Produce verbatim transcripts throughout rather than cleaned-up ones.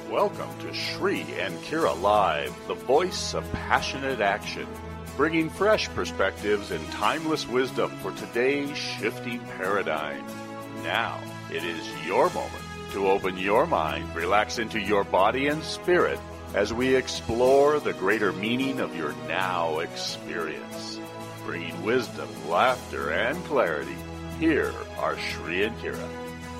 Welcome to Shri and Kira Live, the voice of passionate action, bringing fresh perspectives and timeless wisdom for today's shifting paradigm. Now, it is your moment to open your mind, relax into your body and spirit as we explore the greater meaning of your now experience. Bringing wisdom, laughter, and clarity, here are Shri and Kira.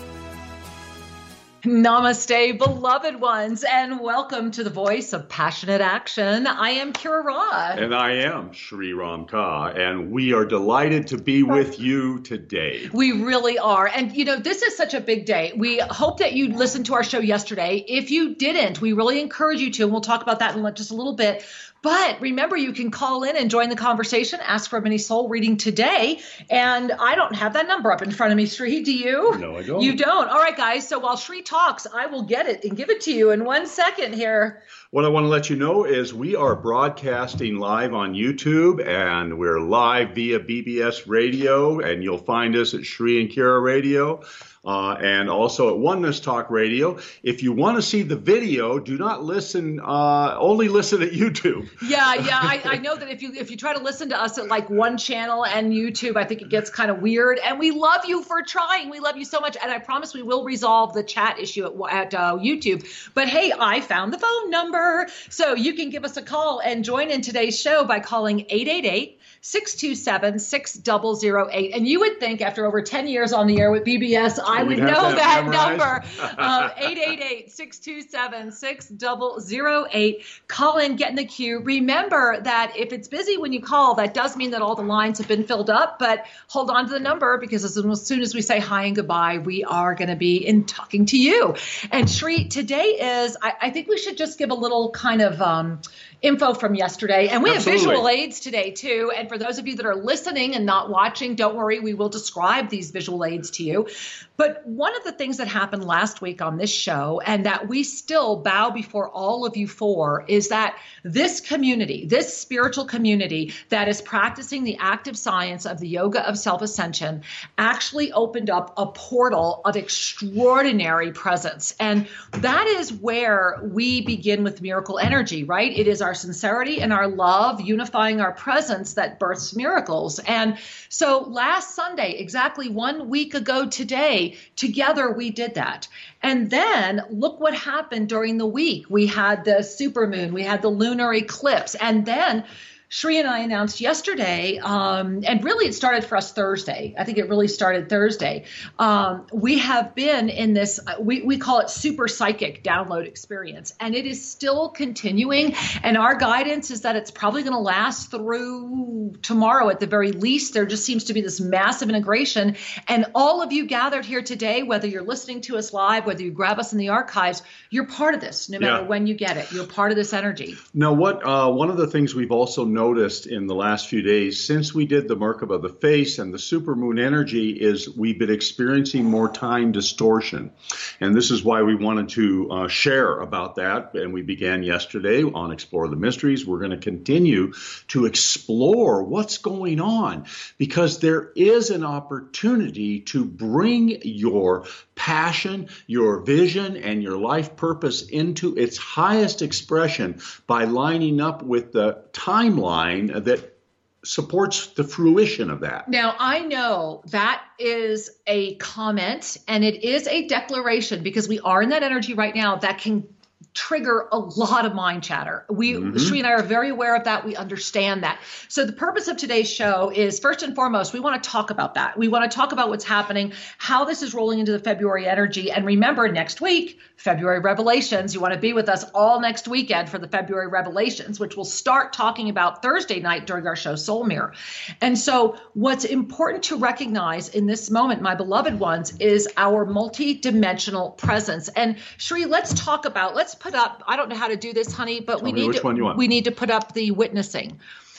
Namaste, beloved ones, and welcome to the voice of passionate action. I am Kira Ra. And I am Shri Ram Ka, and we are delighted to be with you today. We really are. And, you know, this is such a big day. We hope that you listened to our show yesterday. If you didn't, we really encourage you to, and we'll talk about that in just a little bit. But remember, you can call in and join the conversation, ask for a mini soul reading today. And I don't have that number up in front of me, Shri. Do you? No, I don't. You don't. All right, guys. So while Shri talks, I will get it and give it to you in one second here. What I want to let you know is we are broadcasting live on YouTube, and we're live via B B S Radio, and you'll find us at Shri and Kira Radio. Uh, and also at Oneness Talk Radio. If you want to see the video, do not listen, uh, only listen at YouTube. Yeah, yeah. I, I know that if you if you try to listen to us at like one channel and YouTube, I think it gets kind of weird. And we love you for trying. We love you so much. And I promise we will resolve the chat issue at, at uh, YouTube. But hey, I found the phone number. So you can give us a call and join in today's show by calling eight eight eight, six two seven, six zero zero eight. And you would think after over ten years on the air with B B S, I would know that, that number, um, eight eight eight, six two seven, six zero zero eight. Call in, get in the queue. Remember that if it's busy when you call, that does mean that all the lines have been filled up, but hold on to the number because as soon as we say hi and goodbye, we are going to be in talking to you. And Shri, today is, I, I think we should just give a little kind of um, info from yesterday. And we Absolutely. have visual aids today too. And for those of you that are listening and not watching, don't worry, we will describe these visual aids to you. But one of the things that happened last week on this show, and that we still bow before all of you for, is that this community, this spiritual community that is practicing the active science of the yoga of self-ascension, actually opened up a portal of extraordinary presence. And that is where we begin with miracle energy, right? It is our sincerity and our love unifying our presence that births miracles. And so last Sunday, exactly one week ago today, together we did that. And then look what happened during the week. We had the supermoon, we had the lunar eclipse, and then Shri and I announced yesterday, um, and really it started for us Thursday. I think it really started Thursday. Um, we have been in this, we, we call it super psychic download experience, and it is still continuing. And our guidance is that it's probably going to last through tomorrow at the very least. There just seems to be this massive integration. And all of you gathered here today, whether you're listening to us live, whether you grab us in the archives, you're part of this, no matter Yeah. when you get it. You're part of this energy. Now, what uh, one of the things we've also noticed in the last few days since we did the Merkaba of the Face and the supermoon energy is we've been experiencing more time distortion. And this is why we wanted to uh, share about that. And we began yesterday on Explore the Mysteries. We're going to continue to explore what's going on because there is an opportunity to bring your passion, your vision, and your life purpose into its highest expression by lining up with the timeline that supports the fruition of that. Now, I know that is a comment and it is a declaration because we are in that energy right now that can trigger a lot of mind chatter. We, mm-hmm. Shri and I are very aware of that. We understand that. So the purpose of today's show is first and foremost, we want to talk about that. We want to talk about what's happening, how this is rolling into the February energy. And remember, next week, February Revelations, you want to be with us all next weekend for the February Revelations, which we'll start talking about Thursday night during our show Soul Mirror. And so what's important to recognize in this moment, my beloved ones, is our multi-dimensional presence. And Shri, let's talk about, let's put up, I don't know how to do this, honey, but Tell we me need which to, one you want. we need to put up the witnessing.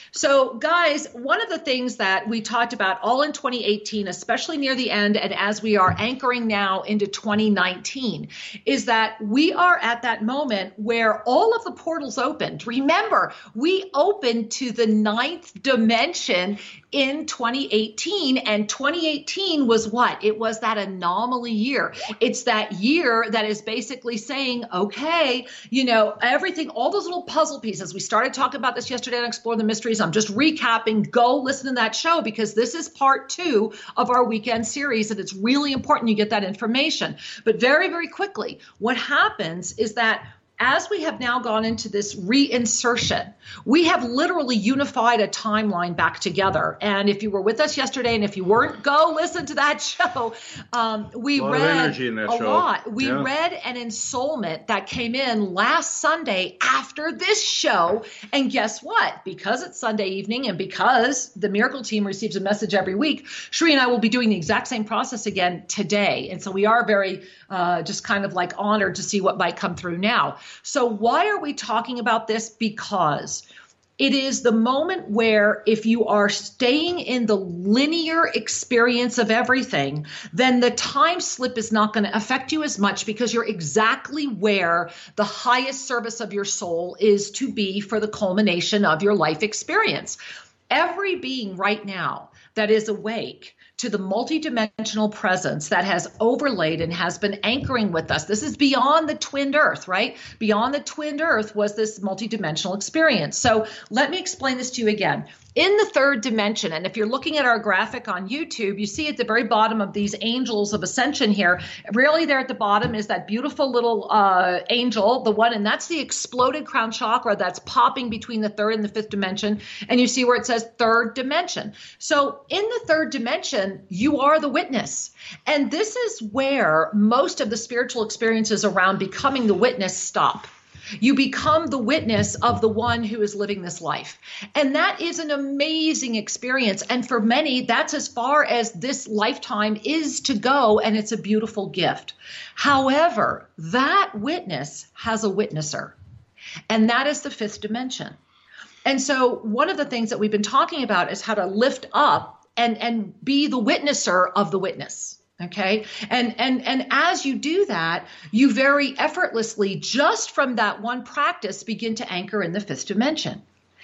So, guys, one of the things that we talked about all in twenty eighteen, especially near the end, and as we are anchoring now into twenty nineteen, is that we are at that moment where all of the portals opened. Remember, we opened to the ninth dimension in twenty eighteen, and twenty eighteen was what? It was that anomaly year. It's that year that is basically saying, okay, you know, everything, all those little puzzle pieces. We started talking about this yesterday on Explore the Mysteries. I'm just recapping. Go listen to that show because this is part two of our weekend series, and it's really important you get that information. But very, very quickly, what happens is that as we have now gone into this reinsertion, we have literally unified a timeline back together. And if you were with us yesterday, and if you weren't, go listen to that show. Um, we a lot read of energy in that a show. lot. We yeah. read an ensoulment that came in last Sunday after this show. And guess what? Because it's Sunday evening and because the Miracle Team receives a message every week, Sheree and I will be doing the exact same process again today. And so we are very uh, just kind of like honored to see what might come through now. So why are we talking about this? Because it is the moment where if you are staying in the linear experience of everything, then the time slip is not going to affect you as much because you're exactly where the highest service of your soul is to be for the culmination of your life experience. Every being right now that is awake to the multidimensional presence that has overlaid and has been anchoring with us. This is beyond the twinned earth, right? Beyond the twinned earth was this multidimensional experience. So let me explain this to you again. In the third dimension, and if you're looking at our graphic on YouTube, you see at the very bottom of these angels of ascension here, really there at the bottom is that beautiful little uh, angel, the one, and that's the exploded crown chakra that's popping between the third and the fifth dimension. And you see where it says third dimension. So in the third dimension, you are the witness. And this is where most of the spiritual experiences around becoming the witness stop. You become the witness of the one who is living this life. And that is an amazing experience. And for many, that's as far as this lifetime is to go. And it's a beautiful gift. However, that witness has a witnesser. And that is the fifth dimension. And so one of the things that we've been talking about is how to lift up and, and be the witnesser of the witness. Okay. And, and, and as you do that, you very effortlessly, just from that one practice, begin to anchor in the fifth dimension.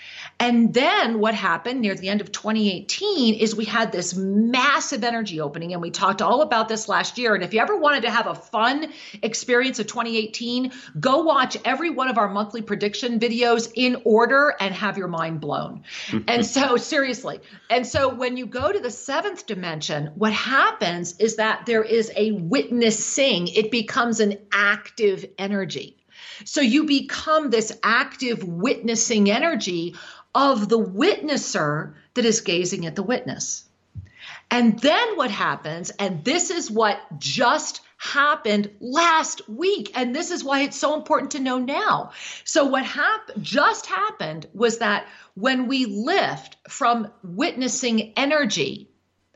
And then what happened near the end of twenty eighteen is we had this massive energy opening, and we talked all about this last year. And if you ever wanted to have a fun experience of twenty eighteen, go watch every one of our monthly prediction videos in order and have your mind blown. And so seriously. And so when you go to the seventh dimension, what happens is that there is a witnessing. It becomes an active energy. So you become this active witnessing energy of the witnesser that is gazing at the witness. And then what happens, and this is what just happened last week, and this is why it's so important to know now. So what hap- just happened was that when we lift from witnessing energy,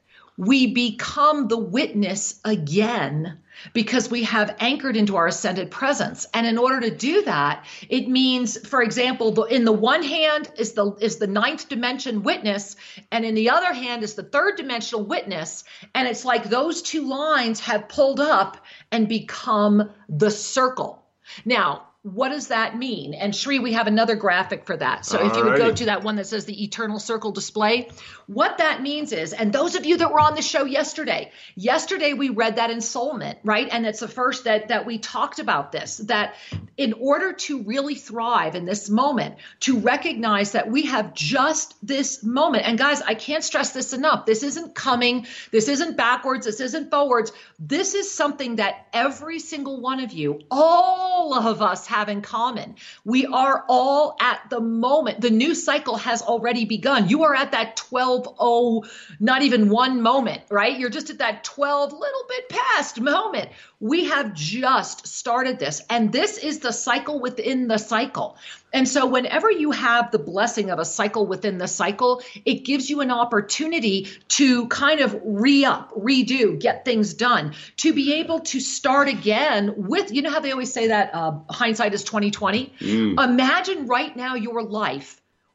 we become the witness again because we have anchored into our ascended presence. And in order to do that, it means, for example, the, in the one hand is the is the ninth dimension witness, and in the other hand is the third dimensional witness. And it's like those two lines have pulled up and become the circle. Now, what does that mean? And Sheree, we have another graphic for that. So if you would go to that one that says the eternal circle display, what that means is, and those of you that were on the show yesterday, yesterday we read that ensoulment, right? And it's the first that, that we talked about this, that in order to really thrive in this moment, to recognize that we have just this moment. And guys, I can't stress this enough. This isn't coming. This isn't backwards. This isn't forwards. This is something that every single one of you, all of us have in common. We are all at the moment. The new cycle has already begun. You are at that twelve oh, not even one moment, right? You're just at that twelve little bit past moment. We have just started this, and this is the cycle within the cycle. And so whenever you have the blessing of a cycle within the cycle, it gives you an opportunity to kind of re-up, redo, get things done, to be able to start again with, you know how they always say that uh, hindsight is twenty twenty? Mm. Imagine right now your life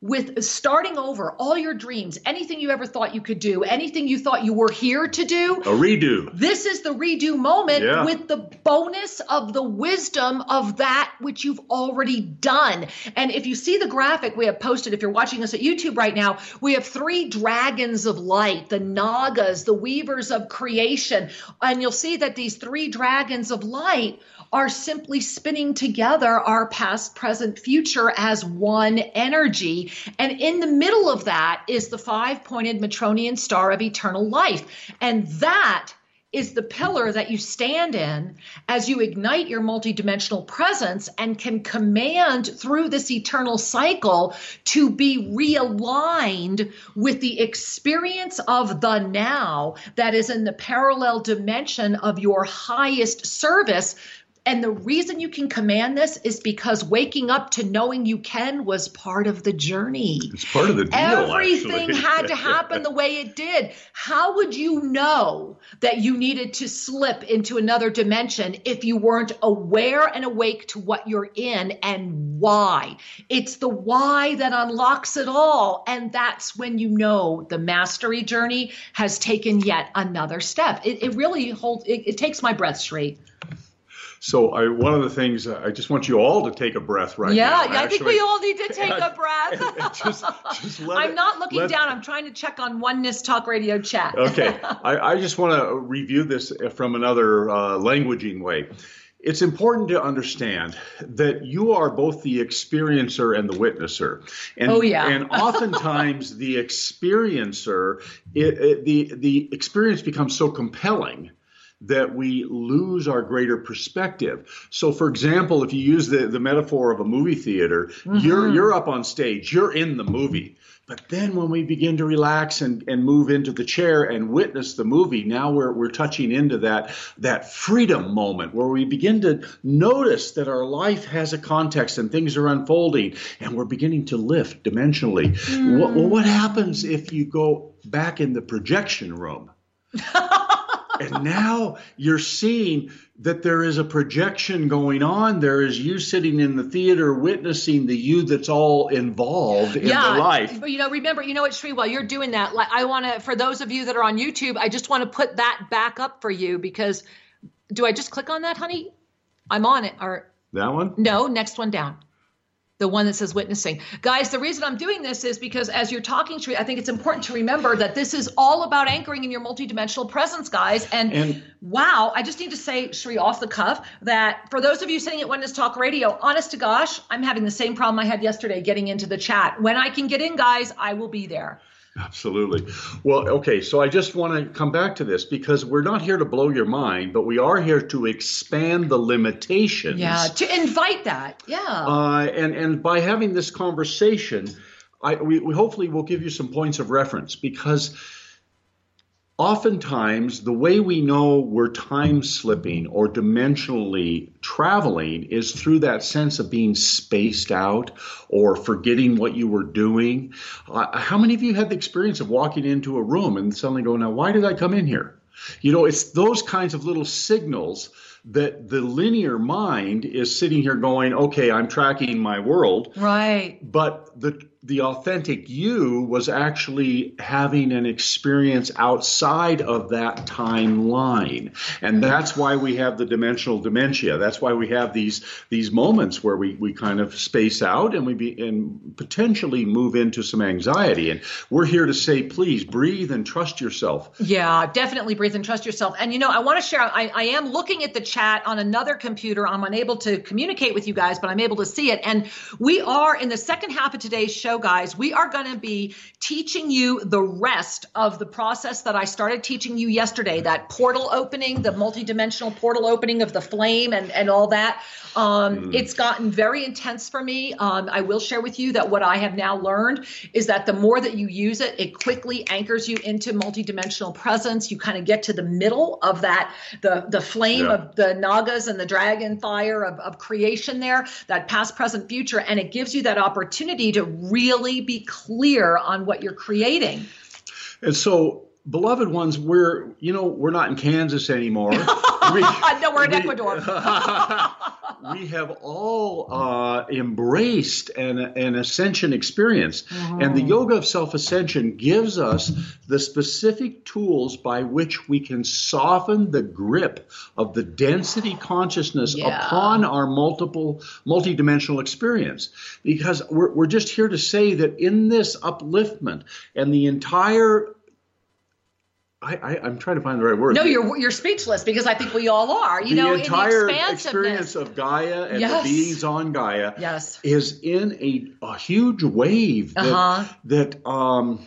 with starting over all your dreams, anything you ever thought you could do, anything you thought you were here to do. A redo. This is the redo moment Yeah. with the bonus of the wisdom of that which you've already done. And if you see the graphic we have posted, if you're watching us at YouTube right now, we have three dragons of light, the Nagas, the weavers of creation. And you'll see that these three dragons of light are simply spinning together our past, present, future as one energy. And in the middle of that is the five-pointed Matronian star of eternal life. And that is the pillar that you stand in as you ignite your multidimensional presence and can command through this eternal cycle to be realigned with the experience of the now that is in the parallel dimension of your highest service. And the reason you can command this is because waking up to knowing you can was part of the journey. It's part of the deal, Everything actually. had to happen the way it did. How would you know that you needed to slip into another dimension if you weren't aware and awake to what you're in and why? It's the why that unlocks it all. And that's when you know the mastery journey has taken yet another step. It, it really holds, it, it takes my breath straight. So I, one of the things, uh, I just want you all to take a breath right yeah, now. Yeah, I think actually. we all need to take a breath. just, just let I'm it, not looking let, down. I'm trying to check on Oneness Talk Radio chat. Okay. I, I just want to review this from another uh, languaging way. It's important to understand that you are both the experiencer and the witnesser. And, oh, yeah. and oftentimes the experiencer, it, it, the, the experience becomes so compelling that we lose our greater perspective. So, for example, if you use the, the metaphor of a movie theater, mm-hmm. you're you're up on stage, you're in the movie. But then when we begin to relax and, and move into the chair and witness the movie, now we're we're touching into that, that freedom moment where we begin to notice that our life has a context and things are unfolding and we're beginning to lift dimensionally. Mm. What, well, what happens if you go back in the projection room? And now you're seeing that there is a projection going on. There is you sitting in the theater witnessing the you that's all involved in yeah, the life. But, you know, remember, you know what, Sri, while you're doing that, like, I want to, for those of you that are on YouTube, I just want to put that back up for you because, do I just click on that, honey? I'm on it. Or that one? No, next one down. The one that says witnessing. Guys, the reason I'm doing this is because as you're talking, Sri, I think it's important to remember that this is all about anchoring in your multidimensional presence, guys. And, and wow, I just need to say, Sri, off the cuff, that for those of you sitting at Oneness Talk Radio, honest to gosh, I'm having the same problem I had yesterday getting into the chat. When I can get in, guys, I will be there. Absolutely. Well, okay, so I just want to come back to this because we're not here to blow your mind, but we are here to expand the limitations. Yeah, to invite that. Yeah. Uh, and, and by having this conversation, I, we, we hopefully will give you some points of reference because oftentimes the way we know we're time slipping or dimensionally traveling is through that sense of being spaced out or forgetting what you were doing. Uh, how many of you had the experience of walking into a room and suddenly going, now, why did I come in here? You know, it's those kinds of little signals that the linear mind is sitting here going, okay, I'm tracking my world. Right. But the the authentic you was actually having an experience outside of that timeline. And that's why we have the dimensional dementia. That's why we have these these moments where we, we kind of space out and we be and potentially move into some anxiety. And we're here to say, please breathe and trust yourself. Yeah, definitely breathe and trust yourself. And, you know, I want to share, I, I am looking at the chat on another computer. I'm unable to communicate with you guys, but I'm able to see it. And we are in the second half of today's show, guys, we are going to be teaching you the rest of the process that I started teaching you yesterday, that portal opening, the multidimensional portal opening of the flame and, and all that. Um, mm. It's gotten very intense for me. Um, I will share with you that what I have now learned is that the more that you use it, it quickly anchors you into multidimensional presence. You kind of get to the middle of that, the, the flame yeah. of the Nagas and the dragon fire of, of creation there, that past, present, future. And it gives you that opportunity to really be clear on what you're creating. And so, beloved ones, we're, you know, we're not in Kansas anymore. we, no, we're in we, Ecuador. we have all uh, embraced an, an ascension experience. Mm-hmm. And the yoga of self-ascension gives us the specific tools by which we can soften the grip of the density consciousness yeah. upon our multiple, multidimensional experience. Because we're, we're just here to say that in this upliftment and the entire I, I, I'm trying to find the right word. No, you're you're speechless because I think we all are. You the know, entire in the experience of Gaia and yes. the beings on Gaia yes. is in a, a huge wave that, uh-huh. that um,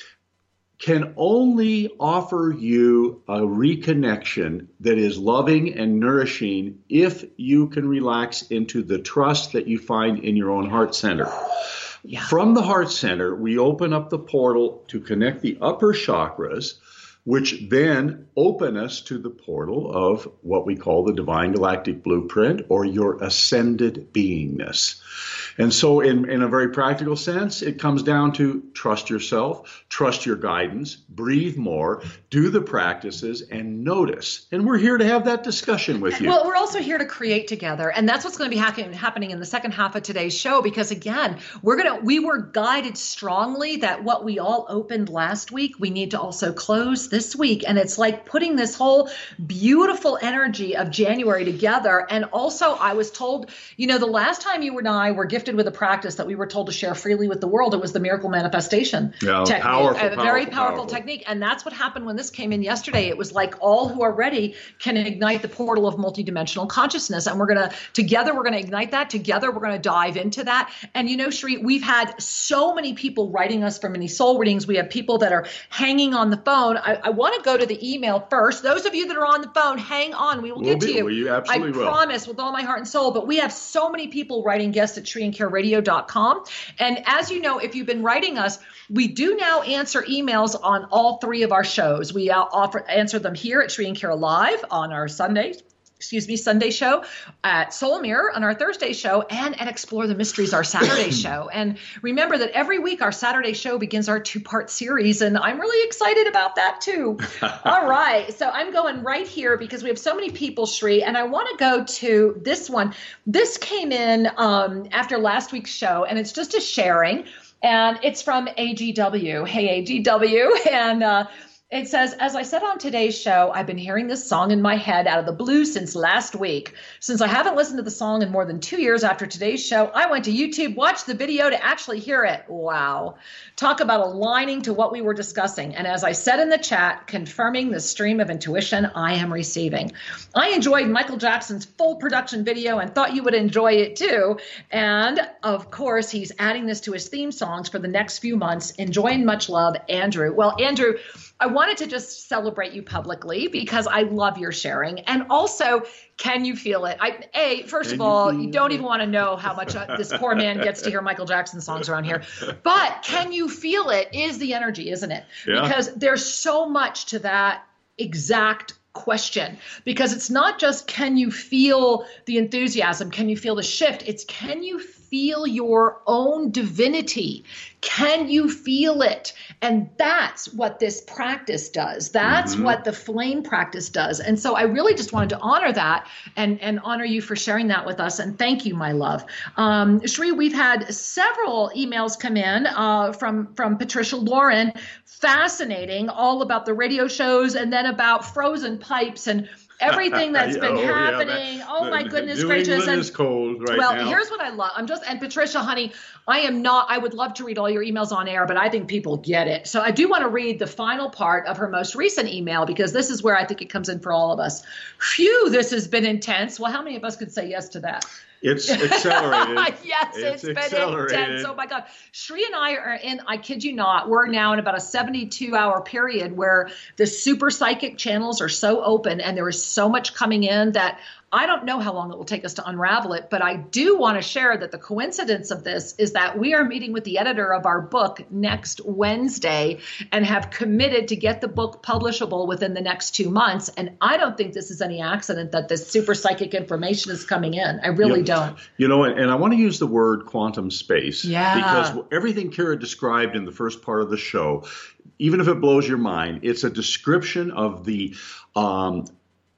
can only offer you a reconnection that is loving and nourishing if you can relax into the trust that you find in your own heart center. Yeah. From the heart center, we open up the portal to connect the upper chakras, which then open us to the portal of what we call the Divine Galactic Blueprint, or your ascended beingness. And so in, in a very practical sense, it comes down to trust yourself, trust your guidance, breathe more, do the practices, and notice. And we're here to have that discussion with you. Well, we're also here to create together. And that's what's going to be ha- happening in the second half of today's show, because again, we're going to, we were guided strongly that what we all opened last week, we need to also close this week. And it's like putting this whole beautiful energy of January together. And also I was told, you know, the last time you and I were gifted with a practice that we were told to share freely with the world, it was the miracle manifestation yeah, technique, powerful, a very powerful, powerful, powerful technique. And that's what happened when this came in yesterday. It was like all who are ready can ignite the portal of multidimensional consciousness. And we're going to, together, we're going to ignite that. Together, we're going to dive into that. And you know, Sri, we've had so many people writing us for mini soul readings. We have people that are hanging on the phone. I, I want to go to the email first. Those of you that are on the phone, hang on. We will we'll get be, to you. We absolutely I will. promise with all my heart and soul. But we have so many people writing guests at tree and care radio dot com. And as you know, if you've been writing us, we do now answer emails on all three of our shows. We uh, offer answer them here at Tree and Care Live on our Sundays. Excuse me, Sunday show, at Soul Mirror on our Thursday show, and at Explore the Mysteries, our Saturday show. And remember that every week our Saturday show begins our two-part series, and I'm really excited about that too. All right, so I'm going right here because we have so many people, Sri, and I want to go to this one. This came in um, after last week's show, and it's just a sharing, and it's from A G W. Hey, A G W, and uh, it says, as I said on today's show, I've been hearing this song in my head out of the blue since last week. Since I haven't listened to the song in more than two years after today's show, I went to YouTube, watched the video to actually hear it. Wow. Talk about aligning to what we were discussing. And as I said in the chat, confirming the stream of intuition I am receiving. I enjoyed Michael Jackson's full production video and thought you would enjoy it too. And of course, he's adding this to his theme songs for the next few months. Enjoy and much love, Andrew. Well, Andrew, I wanted to just celebrate you publicly because I love your sharing. And also, can you feel it? I, A, first can of all, you, you don't even want to know how much uh, this poor man gets to hear Michael Jackson songs around here. But can you feel it is the energy, isn't it? Yeah. Because there's so much to that exact question, because it's not just can you feel the enthusiasm, can you feel the shift, it's can you feel your own divinity? Can you feel it? And that's what this practice does. That's mm-hmm. what the flame practice does. And so I really just wanted to honor that and, and honor you for sharing that with us. And thank you, my love. Um, Sri, we've had several emails come in uh, from, from Patricia Lauren, fascinating, all about the radio shows and then about frozen pipes and everything that's been oh, happening. Yeah, that, oh my the, goodness New gracious. England and, is cold right well, now. Here's what I love. I'm just, and Patricia, honey, I am not, I would love to read all your emails on air, but I think people get it. So I do want to read the final part of her most recent email, because this is where I think it comes in for all of us. Phew, this has been intense. Well, how many of us could say yes to that? It's accelerated. Yes, it's, it's been intense. Oh my God. Sri and I are in, I kid you not, we're now in about a seventy-two hour period where the super psychic channels are so open and there is so much coming in that I don't know how long it will take us to unravel it, but I do want to share that the coincidence of this is that we are meeting with the editor of our book next Wednesday and have committed to get the book publishable within the next two months. And I don't think this is any accident that this super psychic information is coming in. I really yeah. don't. You know, and I want to use the word quantum space. Yeah. Because everything Kira described in the first part of the show, even if it blows your mind, it's a description of the um,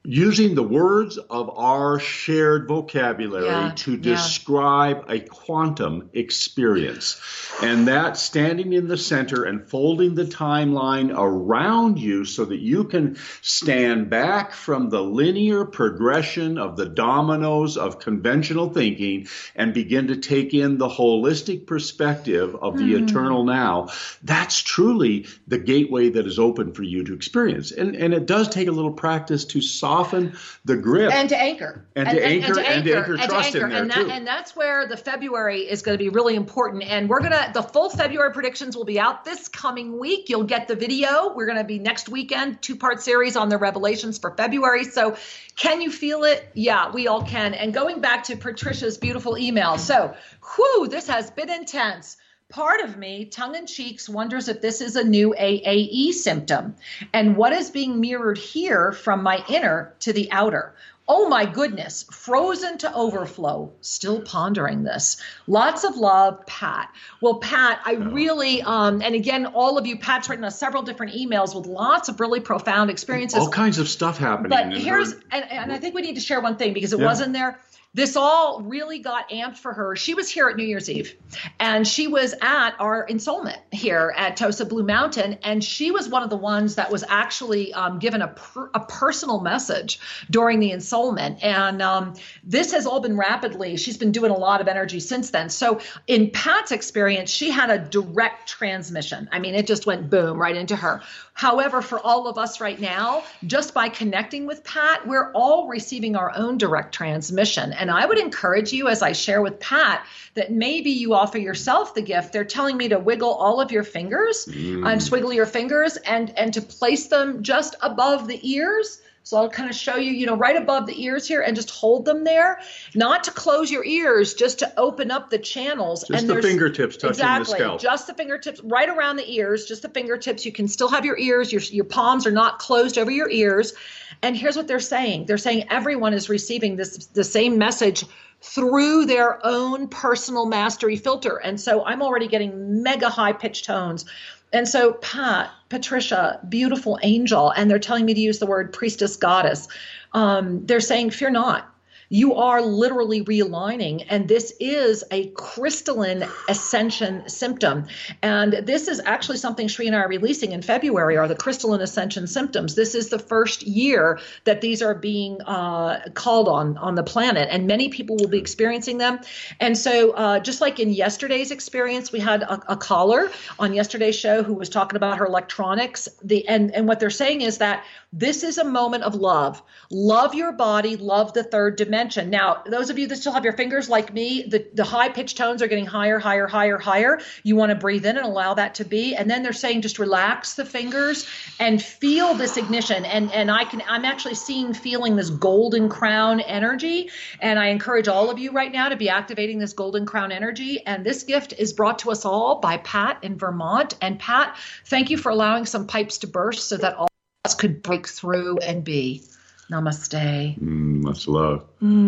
using the words of our shared vocabulary yeah, to yeah. describe a quantum experience. And that standing in the center and folding the timeline around you so that you can stand back from the linear progression of the dominoes of conventional thinking and begin to take in the holistic perspective of the mm. eternal now. That's truly the gateway that is open for you to experience. And, and it does take a little practice to soften the grip. And to anchor. And, and to anchor, and, and to anchor, and trust to anchor. in there and that, too. And that's where the February is going to be really important. And we're going to, the full February predictions will be out this coming week. You'll get the video. We're going to be next weekend, two-part series on the revelations for February. So can you feel it? Yeah, we all can. And going back to Patricia's beautiful email. So, whew, this has been intense. Part of me, tongue-in-cheek, wonders if this is a new A A E symptom and what is being mirrored here from my inner to the outer. Oh my goodness, frozen to overflow, still pondering this. Lots of love, Pat. Well, Pat, I really, um, and again, all of you, Pat's written us several different emails with lots of really profound experiences. All kinds of stuff happening. But here's, and, and I think we need to share one thing because it yeah. wasn't there. This all really got amped for her. She was here at New Year's Eve, and she was at our ensoulment here at Tosa Blue Mountain, and she was one of the ones that was actually um, given a, per, a personal message during the ensoulment. And um, this has all been rapidly, she's been doing a lot of energy since then. So in Pat's experience, she had a direct transmission. I mean, it just went boom right into her. However, for all of us right now, just by connecting with Pat, we're all receiving our own direct transmission. And I would encourage you, as I share with Pat, that maybe you offer yourself the gift. They're telling me to wiggle all of your fingers, mm. and swiggle your fingers, and, and to place them just above the ears. So I'll kind of show you, you know, right above the ears here, and just hold them there. Not to close your ears, just to open up the channels. Just and the fingertips touching exactly, the scalp. Just the fingertips, right around the ears, just the fingertips. You can still have your ears. Your, your palms are not closed over your ears. And here's what they're saying. They're saying everyone is receiving this the same message through their own personal mastery filter. And so I'm already getting mega high pitched tones. And so Pat, Patricia, beautiful angel, and they're telling me to use the word priestess goddess. Um, they're saying, fear not. You are literally realigning, and this is a crystalline ascension symptom. And this is actually something Sri and I are releasing in February, are the crystalline ascension symptoms. This is the first year that these are being uh, called on on the planet, and many people will be experiencing them. And so uh, just like in yesterday's experience, we had a, a caller on yesterday's show who was talking about her electronics. The and, and what they're saying is that this is a moment of love. Love your body, love the third dimension. Now, those of you that still have your fingers like me, the, the high pitched tones are getting higher, higher, higher, higher. You want to breathe in and allow that to be. And then they're saying just relax the fingers and feel this ignition. And and I can I'm actually seeing, feeling this golden crown energy. And I encourage all of you right now to be activating this golden crown energy. And this gift is brought to us all by Pat in Vermont. And Pat, thank you for allowing some pipes to burst so that all of us could break through and be. Namaste. Mm, much love.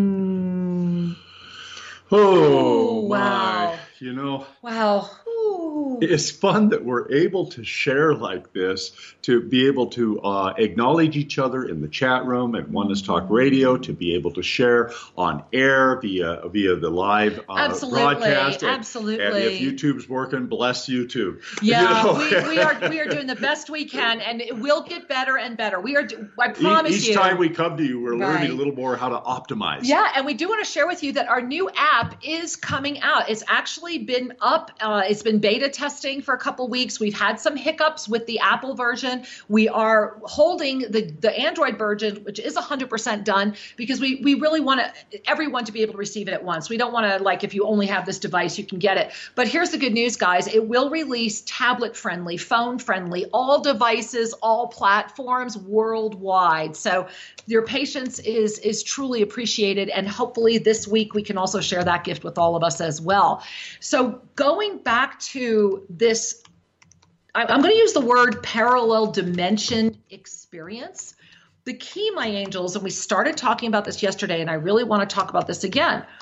Mm. Oh, oh, my. Wow. You know. Wow. Ooh. It's fun that we're able to share like this, to be able to uh, acknowledge each other in the chat room at Oneness Talk Radio, to be able to share on air via via the live uh, absolutely, broadcast. And, absolutely. And if YouTube's working, bless YouTube. Yeah, you know? we, we are we are doing the best we can, and it will get better and better. We are. I promise each, you. Each time we come to you, we're right. learning a little more how to optimize. Yeah, and we do want to share with you that our new app is coming out. It's actually been up. Uh, it's been beta testing for a couple weeks. We've had some hiccups with the Apple version. We are holding the, the Android version, which is one hundred percent done, because we, we really want to, everyone to be able to receive it at once. We don't want to, like, if you only have this device, you can get it. But here's the good news, guys. It will release tablet-friendly, phone-friendly, all devices, all platforms worldwide. So your patience is, is truly appreciated. And hopefully this week we can also share that gift with all of us as well. So going back to this, I'm going to use the word parallel dimension experience. The key, my angels, and we started talking about this yesterday, and I really want to talk about this again.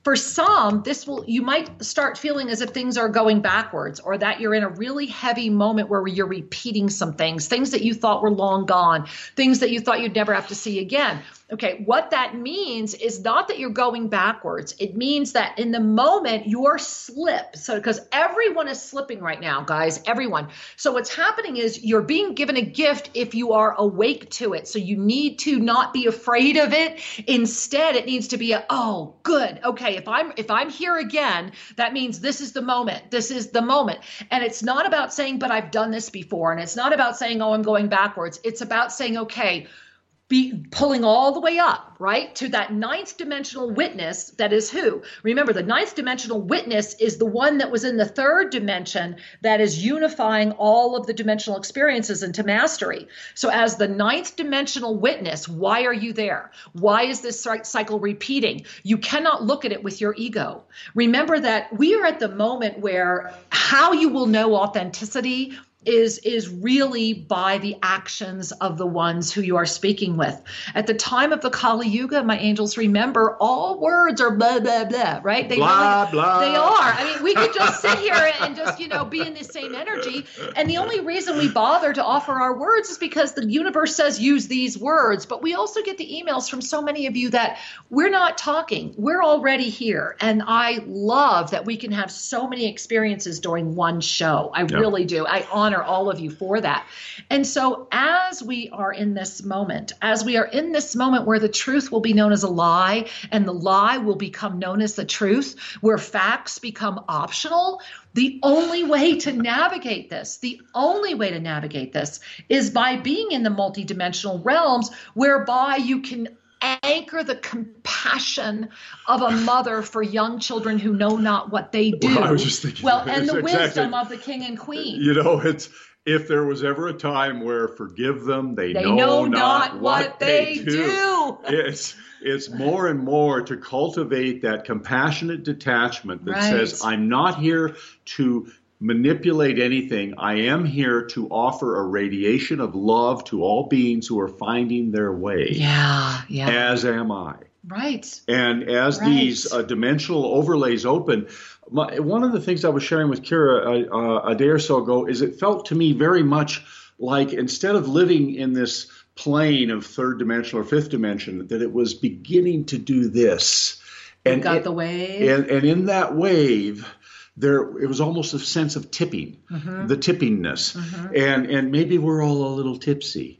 For some, this will, you might start feeling as if things are going backwards, or that you're in a really heavy moment where you're repeating some things, things that you thought were long gone, things that you thought you'd never have to see again. Okay, what that means is not that you're going backwards. It means that in the moment you're slip. So because everyone is slipping right now, guys, everyone. So what's happening is you're being given a gift if you are awake to it. So you need to not be afraid of it. Instead, it needs to be a, oh, good. Okay, if I'm if I'm here again, that means this is the moment. This is the moment. And it's not about saying, but I've done this before. And it's not about saying, oh, I'm going backwards. It's about saying, okay, be pulling all the way up, right, to that ninth dimensional witness that is who? Remember, the ninth dimensional witness is the one that was in the third dimension that is unifying all of the dimensional experiences into mastery. So as the ninth dimensional witness, why are you there? Why is this cycle repeating? You cannot look at it with your ego. Remember that we are at the moment where how you will know authenticity is is really by the actions of the ones who you are speaking with. At the time of the Kali Yuga, my angels, remember, all words are blah, blah, blah, right? They blah, really, blah. They are. I mean, we could just sit here and just, you know, be in the same energy. And the only reason we bother to offer our words is because the universe says use these words. But we also get the emails from so many of you that we're not talking. We're already here. And I love that we can have so many experiences during one show. I yep. really do. I honor all of you for that. And so as we are in this moment, as we are in this moment where the truth will be known as a lie and the lie will become known as the truth, where facts become optional, the only way to navigate this, the only way to navigate this is by being in the multidimensional realms whereby you can anchor the compassion of a mother for young children who know not what they do. Well, I was just thinking, well and the exactly. wisdom of the king and queen. You know, it's if there was ever a time where forgive them, they, they know, know not, not what, what they, they do. do. It's it's more and more to cultivate that compassionate detachment that right. says, I'm not here to manipulate anything. I am here to offer a radiation of love to all beings who are finding their way. Yeah, yeah. As am I. Right. And as right. these uh, dimensional overlays open, my, one of the things I was sharing with Kira uh, a day or so ago is it felt to me very much like instead of living in this plane of third dimension or fifth dimension, that it was beginning to do this. And and got it, the wave. And, and in that wave, there it was almost a sense of tipping, mm-hmm. the tippingness. Mm-hmm. And, and maybe we're all a little tipsy.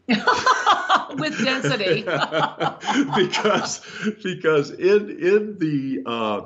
With density. because because in in the uh,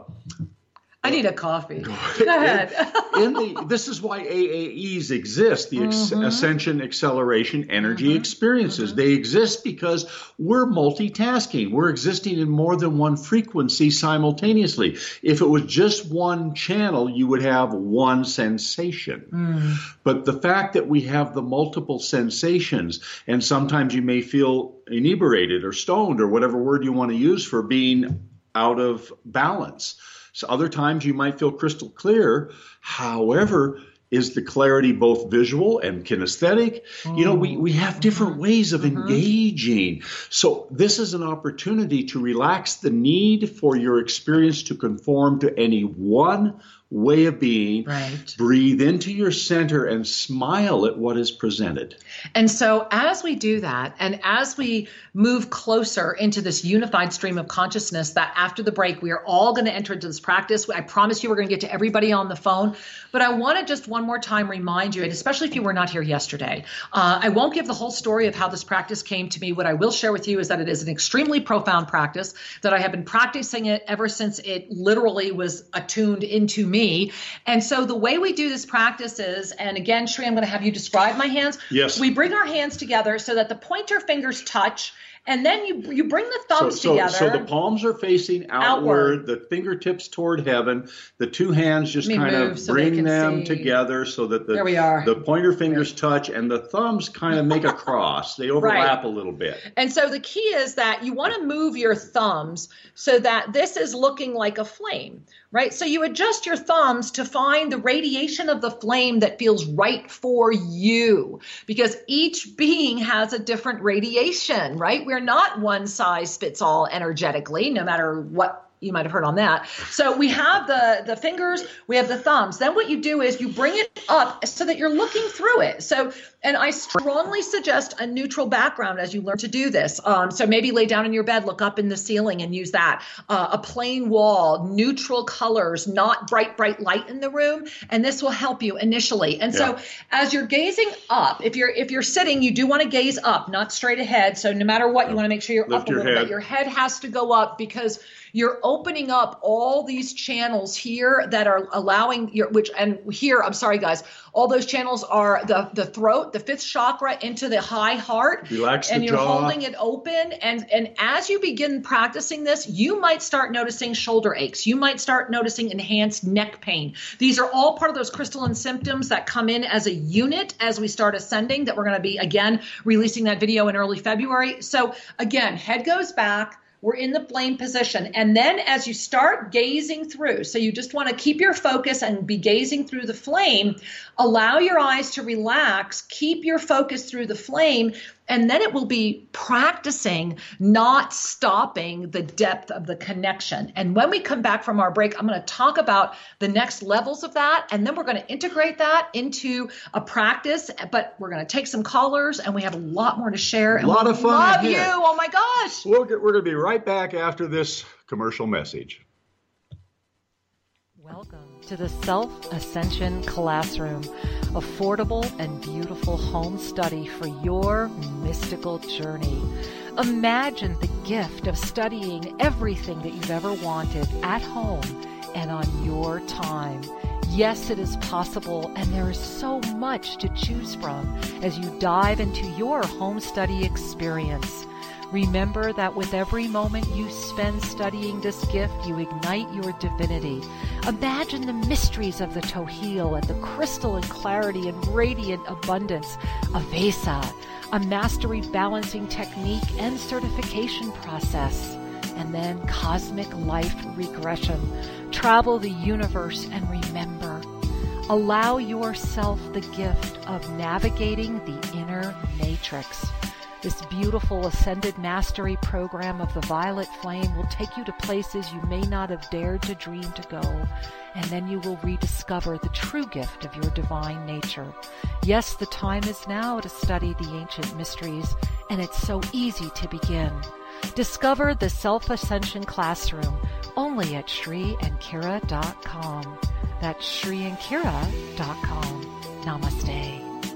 I need a coffee. Go ahead. in the this is why A A Es exist, the ex- mm-hmm. Ascension Acceleration Energy mm-hmm. Experiences. Mm-hmm. They exist because we're multitasking. We're existing in more than one frequency simultaneously. If it was just one channel, you would have one sensation. Mm. But the fact that we have the multiple sensations, and sometimes you may feel inebriated or stoned or whatever word you want to use for being out of balance. So other times you might feel crystal clear. However, is the clarity both visual and kinesthetic? Mm. You know, we, we have different ways of mm-hmm. engaging. So this is an opportunity to relax the need for your experience to conform to any one way of being. Right. Breathe into your center and smile at what is presented. And so as we do that, and as we move closer into this unified stream of consciousness, that after the break, we are all going to enter into this practice. I promise you we're going to get to everybody on the phone. But I want to just one more time remind you, and especially if you were not here yesterday, uh, I won't give the whole story of how this practice came to me. What I will share with you is that it is an extremely profound practice, that I have been practicing it ever since it literally was attuned into me. And so the way we do this practice is, and again, Shri, I'm going to have you describe my hands. Yes. We bring our hands together so that the pointer fingers touch, and then you you bring the thumbs so, so, together. So the palms are facing outward, outward, the fingertips toward heaven. The two hands just kind of so bring them see. together so that the, there we are. the pointer fingers touch, and the thumbs kind of make a cross. They overlap right. a little bit. And so the key is that you want to move your thumbs so that this is looking like a flame, right? So you adjust your thumbs to find the radiation of the flame that feels right for you, because each being has a different radiation, right? We're not one size fits all energetically, no matter what you might have heard on that. So we have the, the fingers, we have the thumbs. Then what you do is you bring it up so that you're looking through it. So, and I strongly suggest a neutral background as you learn to do this. Um, so maybe lay down in your bed, look up in the ceiling and use that. Uh, a plain wall, neutral colors, not bright, bright light in the room. And this will help you initially. And yeah. so as you're gazing up, if you're, if you're sitting, you do want to gaze up, not straight ahead. So no matter what, you want to make sure you're Lift up a little head. bit. Your head has to go up because you're opening up all these channels here that are allowing your, which, and here, I'm sorry, guys, all those channels are the, the throat, the fifth chakra into the high heart. Relax the and you're jaw. holding it open. And, and as you begin practicing this, you might start noticing shoulder aches. You might start noticing enhanced neck pain. These are all part of those crystalline symptoms that come in as a unit as we start ascending, that we're going to be, again, releasing that video in early February. So again, head goes back. We're in the flame position. And then as you start gazing through, so you just want to keep your focus and be gazing through the flame, allow your eyes to relax, keep your focus through the flame, and then it will be practicing not stopping the depth of the connection. And when we come back from our break, I'm going to talk about the next levels of that, and then we're going to integrate that into a practice, but we're going to take some callers, and we have a lot more to share. A lot of fun love ahead. you. Oh, my gosh. We'll get, we're going to be right back after this commercial message. Welcome to the Self-Ascension Classroom, affordable and beautiful home study for your mystical journey. Imagine the gift of studying everything that you've ever wanted at home and on your time. Yes, it is possible, and there is so much to choose from as you dive into your home study experience. Remember that with every moment you spend studying this gift, you ignite your divinity. Imagine the mysteries of the Tohil and the crystalline clarity and radiant abundance of Vesa, a mastery balancing technique and certification process, and then cosmic life regression. Travel the universe and remember. Allow yourself the gift of navigating the inner matrix. This beautiful Ascended Mastery program of the Violet Flame will take you to places you may not have dared to dream to go, and then you will rediscover the true gift of your divine nature. Yes, the time is now to study the ancient mysteries, and it's so easy to begin. Discover the Self-Ascension Classroom only at Sri and Kira dot com. That's Sri and Kira dot com. Namaste.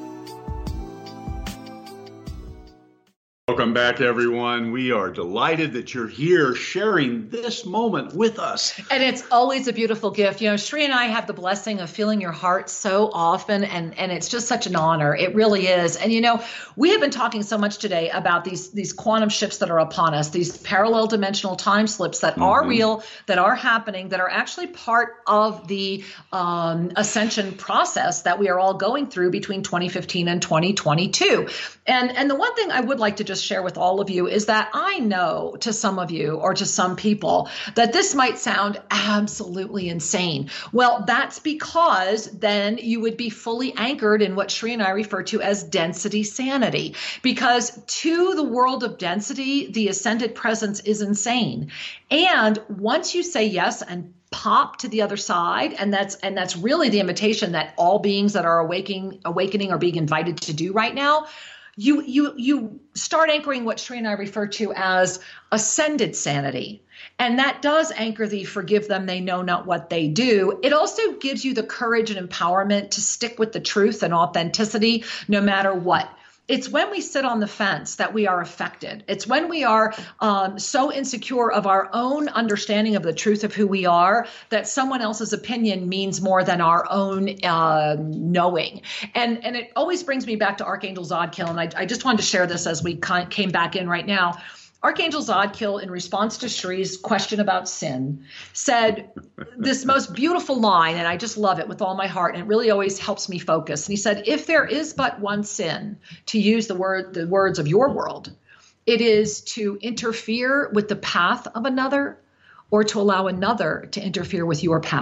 Welcome back, everyone. We are delighted that you're here sharing this moment with us. And it's always a beautiful gift. You know, Sri and I have the blessing of feeling your heart so often, and, and it's just such an honor. It really is. And, you know, we have been talking so much today about these, these quantum shifts that are upon us, these parallel dimensional time slips that mm-hmm. are real, that are happening, that are actually part of the um, ascension process that we are all going through between twenty fifteen and twenty twenty-two. And, and the one thing I would like to just share with all of you is that I know to some of you or to some people that this might sound absolutely insane. Well, that's because then you would be fully anchored in what Sri and I refer to as density sanity, because to the world of density, the ascended presence is insane. And once you say yes and pop to the other side, and that's and that's really the invitation that all beings that are awakening awakening are being invited to do right now. You you you start anchoring what Sri and I refer to as ascended sanity. And that does anchor the forgive them, they know not what they do. It also gives you the courage and empowerment to stick with the truth and authenticity no matter what. It's when we sit on the fence that we are affected. It's when we are um, so insecure of our own understanding of the truth of who we are that someone else's opinion means more than our own uh, knowing. And and it always brings me back to Archangel Zadkiel. And I, I just wanted to share this as we came back in right now. Archangel Zadkiel, in response to Sri's question about sin, said this most beautiful line, and I just love it with all my heart, and it really always helps me focus. And he said, if there is but one sin, to use the word, the words of your world, it is to interfere with the path of another or to allow another to interfere with your path.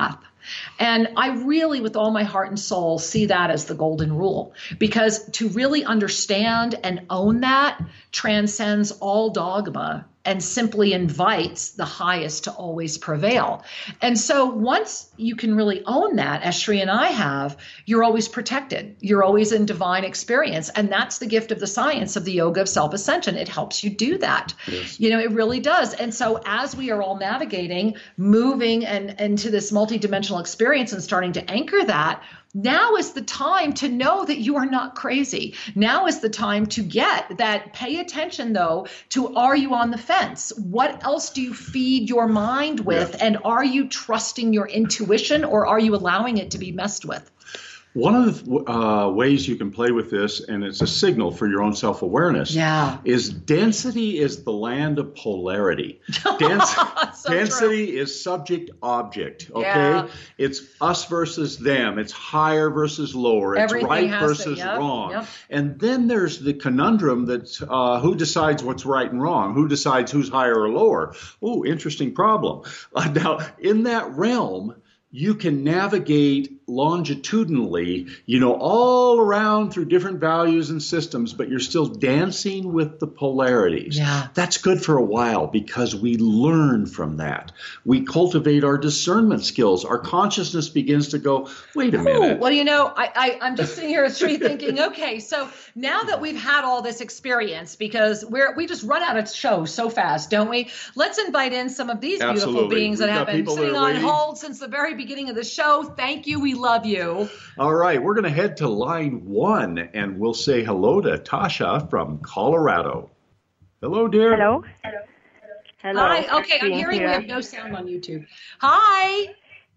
And I really, with all my heart and soul, see that as the golden rule, because to really understand and own that transcends all dogma and simply invites the highest to always prevail. And so once you can really own that, as Sri and I have, you're always protected. You're always in divine experience. And that's the gift of the science of the yoga of self-ascension. It helps you do that. Yes. You know, it really does. And so as we are all navigating, moving and into this multidimensional experience and starting to anchor that, now is the time to know that you are not crazy. Now is the time to get that. Pay attention, though, to are you on the fence? What else do you feed your mind with? Yeah. And are you trusting your intuition, or are you allowing it to be messed with? One of the uh, ways you can play with this, and it's a signal for your own self-awareness, yeah. is density is the land of polarity. Dens- so density true. Is subject-object, okay? Yeah. It's us versus them. It's higher versus lower. It's Everything right versus to, yep, wrong. Yep. And then there's the conundrum that uh, who decides what's right and wrong? Who decides who's higher or lower? Oh, interesting problem. Uh, now, in that realm, you can navigate longitudinally, you know, all around through different values and systems, but you're still dancing with the polarities. Yeah. That's good for a while because we learn from that. We cultivate our discernment skills. Our consciousness begins to go, wait a Ooh, minute. Well, you know, I, I, I'm just sitting here at Sri thinking, okay, so now that we've had all this experience, because we're we just run out of shows so fast, don't we? Let's invite in some of these Absolutely. beautiful beings We've that have been sitting on waiting. hold since the very beginning of the show. Thank you. We love you. All right. We're going to head to line one, and we'll say hello to Tasha from Colorado. Hello, dear. Hello. Hello. Hello. Hi. Okay. I'm hearing here. We have no sound on YouTube. Hi.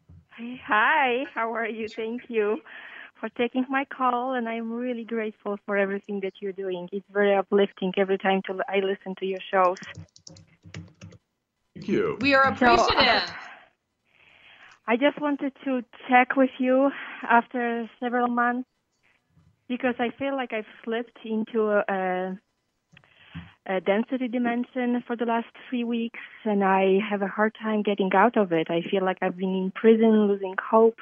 Hi. How are you? Thank you for taking my call, and I'm really grateful for everything that you're doing. It's very uplifting every time to, I listen to your shows. Thank you. We are appreciative. So, uh, I just wanted to check with you after several months because I feel like I've slipped into a, a density dimension for the last three weeks, and I have a hard time getting out of it. I feel like I've been in prison, losing hope.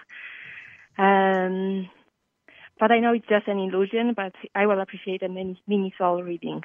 Um, but I know it's just an illusion, but I will appreciate a mini, mini soul reading.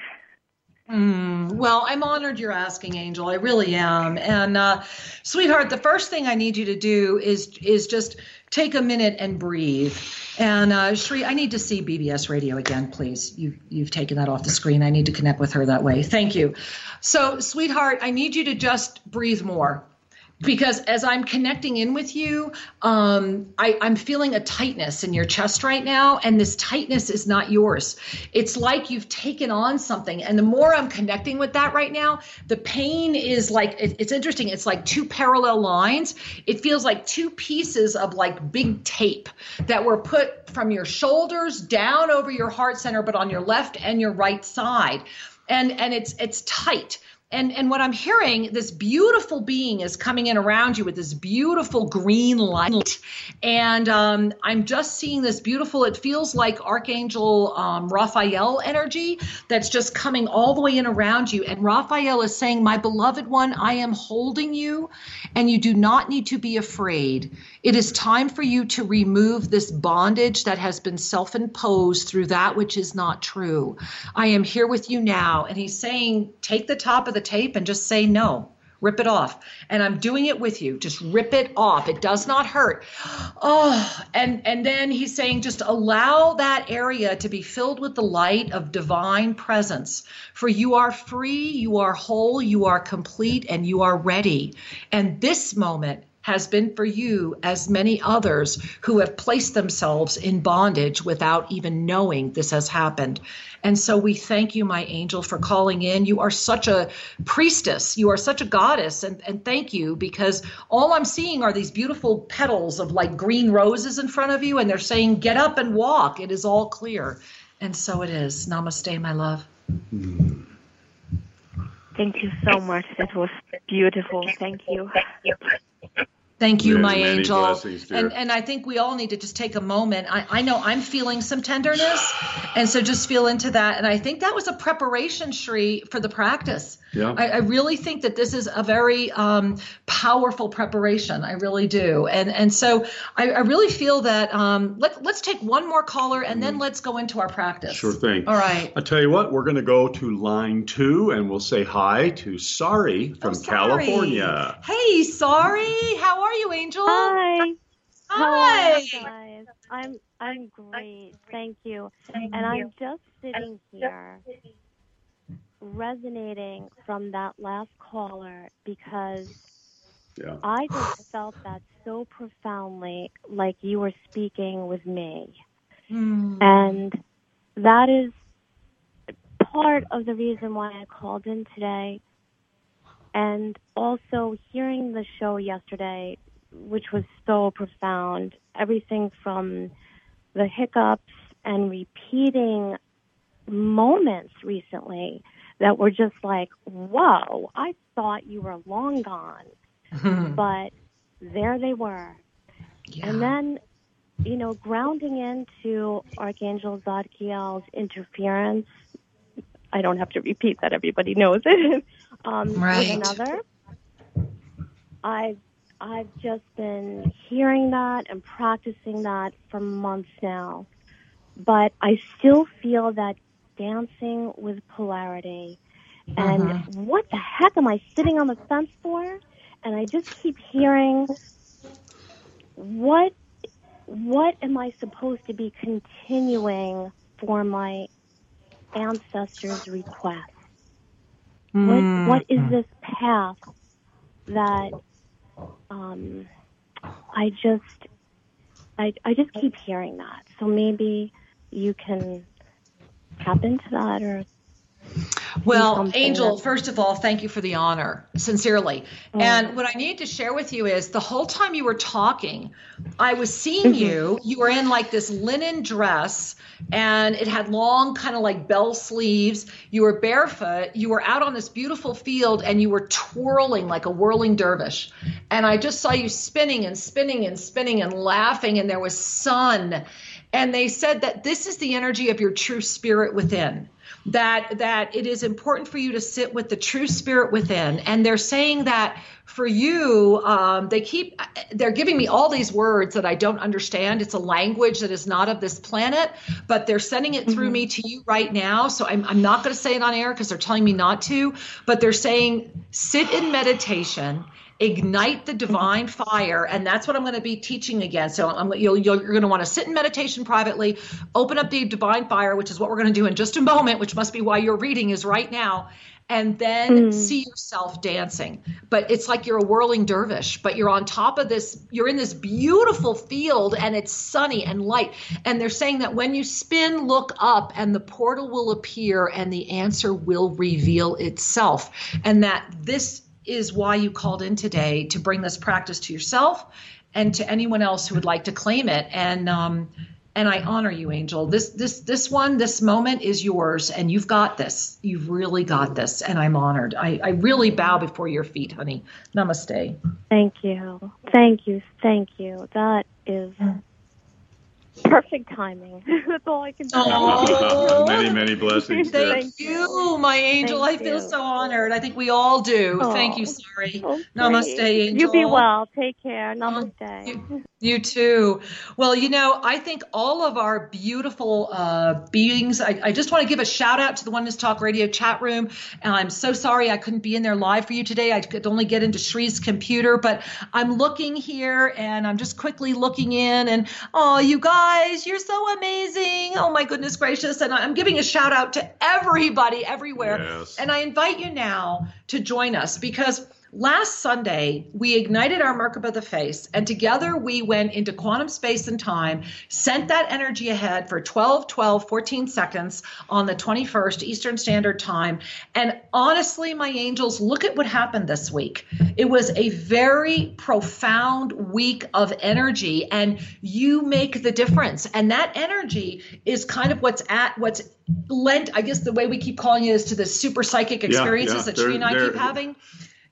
Mm, well, I'm honored you're asking, Angel. I really am. And uh, sweetheart, the first thing I need you to do is is just take a minute and breathe. And uh, Sri, I need to see B B S Radio again, please. You've, you've taken that off the screen. I need to connect with her that way. Thank you. So, sweetheart, I need you to just breathe more. Because as I'm connecting in with you, um, I, I'm feeling a tightness in your chest right now, and this tightness is not yours. It's like you've taken on something, and the more I'm connecting with that right now, the pain is like, it, it's interesting, it's like two parallel lines. It feels like two pieces of like big tape that were put from your shoulders down over your heart center, but on your left and your right side. And, and it's it's tight. And and what I'm hearing, this beautiful being is coming in around you with this beautiful green light. And um, I'm just seeing this beautiful, it feels like Archangel um, Raphael energy that's just coming all the way in around you. And Raphael is saying, my beloved one, I am holding you, and you do not need to be afraid. It is time for you to remove this bondage that has been self-imposed through that which is not true. I am here with you now. And he's saying, take the top of the tape and just say no. Rip it off. And I'm doing it with you. Just rip it off. It does not hurt. Oh, and, and then he's saying just allow that area to be filled with the light of divine presence. For you are free, you are whole, you are complete, and you are ready. And this moment has been for you as many others who have placed themselves in bondage without even knowing this has happened. And so we thank you, my angel, for calling in. You are such a priestess. You are such a goddess. And, and thank you, because all I'm seeing are these beautiful petals of like green roses in front of you. And they're saying, get up and walk. It is all clear. And so it is. Namaste, my love. Thank you so much. That was beautiful. Thank you. Thank you. Thank you, my angel. And and I think we all need to just take a moment. I, I know I'm feeling some tenderness, And so just feel into that. And I think that was a preparation, Shri, for the practice. Yeah. I, I really think that this is a very um, powerful preparation. I really do. And and so I, I really feel that um, let, let's take one more caller and then let's go into our practice. Sure thing. All right. I'll tell you what, we're going to go to line two and we'll say hi to Sari from Oh, Sari. California. Hey, Sari. How are you, Angel? Hi. Hi. Hello, guys. I'm I'm great. Thank you. And I'm just sitting here resonating from that last caller because Yeah. I just felt that so profoundly, like you were speaking with me. Mm. And that is part of the reason why I called in today. And also hearing the show yesterday, which was so profound, everything from the hiccups and repeating moments recently that were just like, whoa, I thought you were long gone. But there they were. Yeah. And then, you know, grounding into Archangel Zadkiel's interference, I don't have to repeat that, everybody knows it, um, Right. with another. I've, I've just been hearing that and practicing that for months now. But I still feel that dancing with polarity. And Mhm. what the heck am I sitting on the fence for? And I just keep hearing, what what am I supposed to be continuing for my ancestors' request? Mm. What what is this path that um, I just I I just keep hearing that. So maybe you can tap into that or. Well, something Angel, that- first of all, thank you for the honor, sincerely. Mm. And what I need to share with you is the whole time you were talking, I was seeing you. You were in like this linen dress, and it had long, kind of like bell sleeves. You were barefoot. You were out on this beautiful field, and you were twirling like a whirling dervish. And I just saw you spinning and spinning and spinning and laughing, and there was sun. And they said that this is the energy of your true spirit within. That that it is important for you to sit with the true spirit within. And they're saying that for you, um, they keep, they're giving me all these words that I don't understand. It's a language that is not of this planet, but they're sending it through mm-hmm. me to you right now. So I'm, I'm not going to say it on air because they're telling me not to, but they're saying sit in meditation, ignite the divine fire. And that's what I'm going to be teaching again. So I'm, you'll, you'll, you're going to want to sit in meditation privately, open up the divine fire, which is what we're going to do in just a moment, which must be why your reading is right now. And then mm. see yourself dancing. But it's like you're a whirling dervish, but you're on top of this, you're in this beautiful field and it's sunny and light. And they're saying that when you spin, look up and the portal will appear and the answer will reveal itself. And that this is why you called in today, to bring this practice to yourself and to anyone else who would like to claim it. And um, and I honor you, Angel. This this this one, this moment is yours, and you've got this. You've really got this, and I'm honored. I, I really bow before your feet, honey. Namaste. Thank you. Thank you. Thank you. That is perfect timing. That's all I can say. Oh, many, many blessings. Thank yes. you, my angel. Thank I feel you. so honored. I think we all do. Oh, Thank you, Sari. okay. Namaste, Angel. You be well. Take care. Namaste. You, you too. Well, you know, I think all of our beautiful uh, beings, I, I just want to give a shout out to the Oneness Talk Radio chat room. And I'm so sorry I couldn't be in there live for you today. I could only get into Shri's computer, but I'm looking here and I'm just quickly looking in and, oh, you guys, you're so amazing. Oh, my goodness gracious. And I'm giving a shout out to everybody everywhere. Yes. And I invite you now to join us because last Sunday, we ignited our Merkaba the Face, and together we went into quantum space and time, sent that energy ahead for twelve, twelve, fourteen seconds on the twenty-first Eastern Standard Time. And honestly, my angels, look at what happened this week. It was a very profound week of energy, and you make the difference. And that energy is kind of what's at what's lent, I guess the way we keep calling it is to the super psychic experiences yeah, yeah. that Shri and I They're- keep having.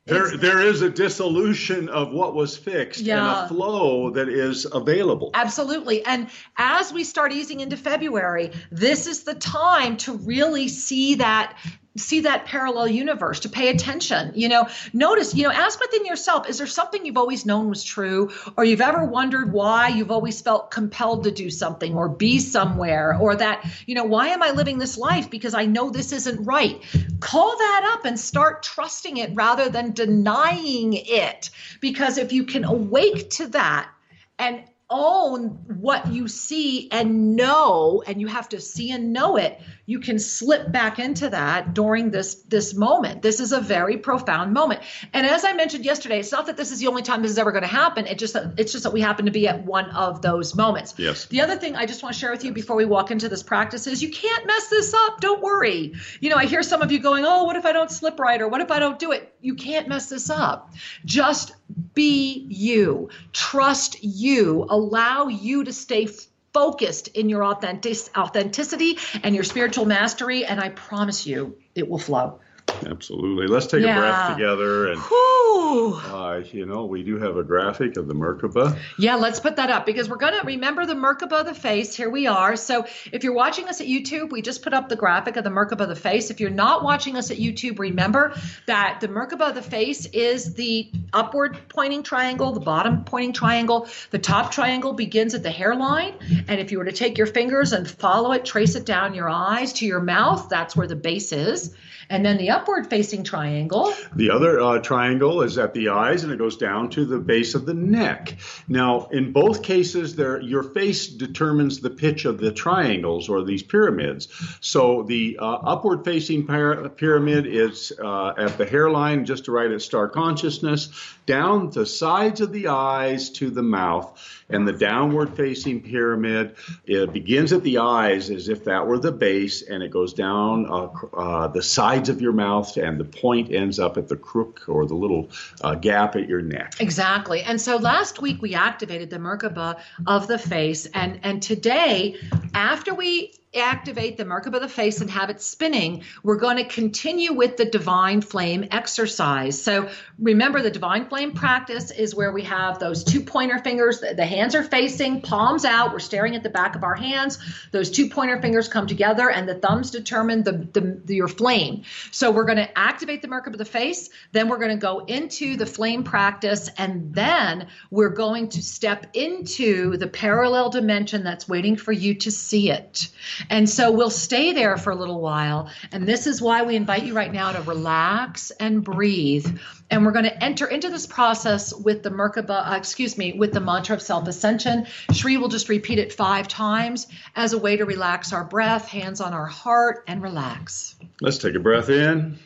There, there is a dissolution of what was fixed Yeah. and a flow that is available. Absolutely. And as we start easing into February, this is the time to really see that see that parallel universe, to pay attention. You know, notice, you know, ask within yourself, is there something you've always known was true, or you've ever wondered why you've always felt compelled to do something or be somewhere, or that, you know, why am I living this life? Because I know this isn't right. Call that up and start trusting it rather than denying it. Because if you can awake to that and own what you see and know, and you have to see and know it, you can slip back into that during this this moment. This is a very profound moment. And as I mentioned yesterday, it's not that this is the only time this is ever going to happen. It just it's just that we happen to be at one of those moments. Yes. The other thing I just want to share with you before we walk into this practice is you can't mess this up. Don't worry. You know, I hear some of you going, oh, what if I don't slip right? Or what if I don't do it? You can't mess this up. Just be you. Trust you. Allow you to stay focused in your authentic, authenticity and your spiritual mastery, and I promise you it will flow. Absolutely. Let's take Yeah. a breath together. And, Whew. uh, you know, we do have a graphic of the Merkaba. Yeah, let's put that up because we're going to remember the Merkaba of the face. Here we are. So if you're watching us at YouTube, we just put up the graphic of the Merkaba of the face. If you're not watching us at YouTube, remember that the Merkaba of the face is the upward pointing triangle, the bottom pointing triangle. The top triangle begins at the hairline. And if you were to take your fingers and follow it, trace it down your eyes to your mouth, that's where the base is. And then the upward facing triangle. The other uh, triangle is at the eyes, and it goes down to the base of the neck. Now, in both cases, there your face determines the pitch of the triangles or these pyramids. So the uh, upward facing pyra- pyramid is uh, at the hairline, just right at star consciousness, down the sides of the eyes to the mouth. And the downward facing pyramid, it begins at the eyes as if that were the base, and it goes down uh, uh, the sides of your mouth, and the point ends up at the crook or the little uh, gap at your neck. Exactly. And so last week we activated the Merkaba of the face. And, and today, after we activate the Merkaba of the face and have it spinning, we're going to continue with the divine flame exercise. So remember, the divine flame practice is where we have those two pointer fingers. The, the hands are facing, palms out. We're staring at the back of our hands. Those two pointer fingers come together, and the thumbs determine the, the, the your flame. So we're going to activate the Merkaba of the face. Then we're going to go into the flame practice, and then we're going to step into the parallel dimension that's waiting for you to see it. And so we'll stay there for a little while. And this is why we invite you right now to relax and breathe. And we're going to enter into this process with the Merkaba, uh, excuse me, with the mantra of self-ascension. Shri will just repeat it five times as a way to relax our breath, hands on our heart, and relax. Let's take a breath in.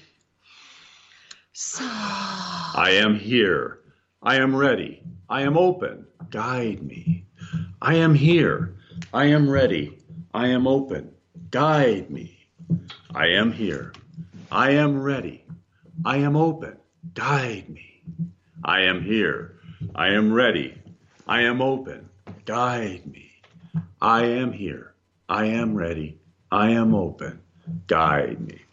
So, I am here. I am ready. I am open. Guide me. I am here. I am ready. I am open. Guide me. I am here. I am ready. I am open. Guide me. I am here. I am ready. I am open. Guide me. I am here. I am ready. I am open. Guide me.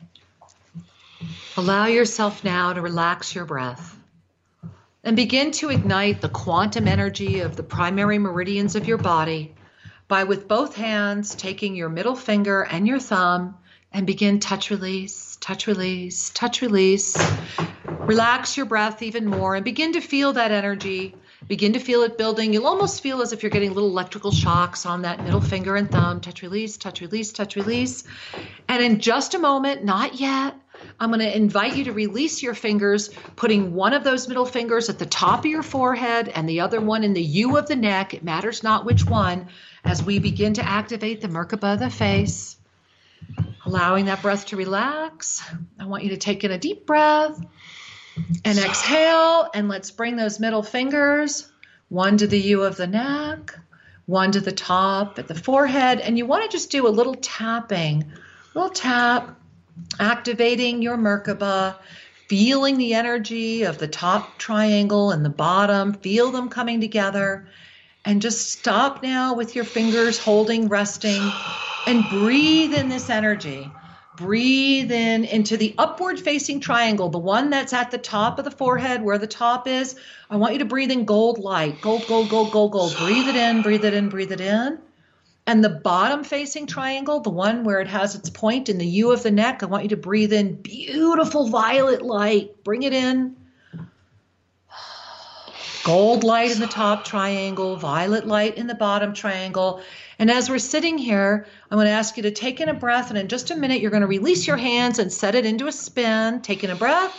allow yourself now to relax your breath and begin to ignite the quantum energy of the primary meridians of your body by, with both hands, taking your middle finger and your thumb and begin touch release, touch release, touch release. Relax your breath even more and begin to feel that energy. Begin to feel it building. You'll almost feel as if you're getting little electrical shocks on that middle finger and thumb. Touch release, touch release, touch release. And in just a moment, not yet, I'm going to invite you to release your fingers, putting one of those middle fingers at the top of your forehead and the other one in the U of the neck. It matters not which one, as we begin to activate the Merkaba of the face. Allowing that breath to relax. I want you to take in a deep breath and exhale, and let's bring those middle fingers, one to the U of the neck, one to the top at the forehead, and you want to just do a little tapping, a little tap, activating your Merkaba, feeling the energy of the top triangle and the bottom, feel them coming together, and just stop now with your fingers holding, resting, and breathe in this energy. Breathe in into the upward facing triangle, the one that's at the top of the forehead where the top is. I want you to breathe in gold light. Gold, gold, gold, gold, gold. Breathe it in, breathe it in, breathe it in. And the bottom facing triangle, the one where it has its point in the U of the neck, I want you to breathe in beautiful violet light. Bring it in. Gold light in the top triangle, violet light in the bottom triangle. And as we're sitting here, I'm going to ask you to take in a breath, and in just a minute, you're going to release your hands and set it into a spin. Take in a breath.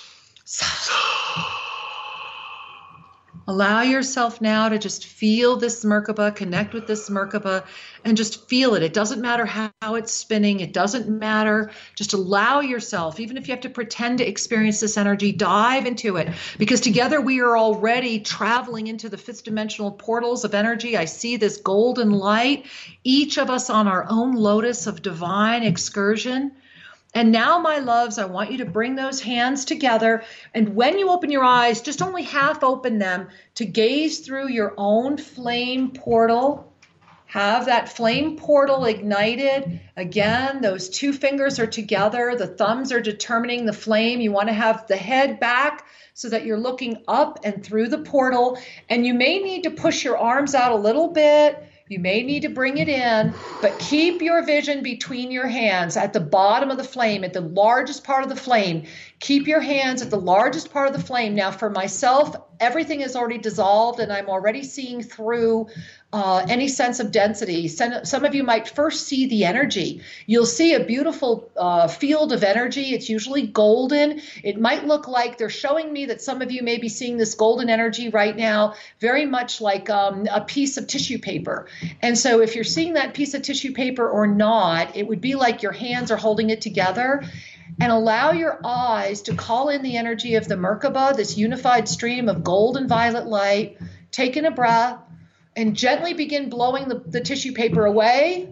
Allow yourself now to just feel this Merkaba, connect with this Merkaba, and just feel it. It doesn't matter how it's spinning. It doesn't matter. Just allow yourself, even if you have to pretend to experience this energy, dive into it. Because together we are already traveling into the fifth dimensional portals of energy. I see this golden light, each of us on our own lotus of divine excursion. And now, my loves, I want you to bring those hands together. And when you open your eyes, just only half open them to gaze through your own flame portal. Have that flame portal ignited. Again, those two fingers are together. The thumbs are determining the flame. You want to have the head back so that you're looking up and through the portal. And you may need to push your arms out a little bit. You may need to bring it in, but keep your vision between your hands at the bottom of the flame, at the largest part of the flame. Keep your hands at the largest part of the flame. Now, for myself, everything is already dissolved, and I'm already seeing through uh, any sense of density. Some, some of you might first see the energy. You'll see a beautiful uh, field of energy. It's usually golden. It might look like they're showing me that some of you may be seeing this golden energy right now, very much like um, a piece of tissue paper. And so if you're seeing that piece of tissue paper or not, it would be like your hands are holding it together. And allow your eyes to call in the energy of the Merkaba, this unified stream of gold and violet light. Take in a breath and gently begin blowing the, the tissue paper away.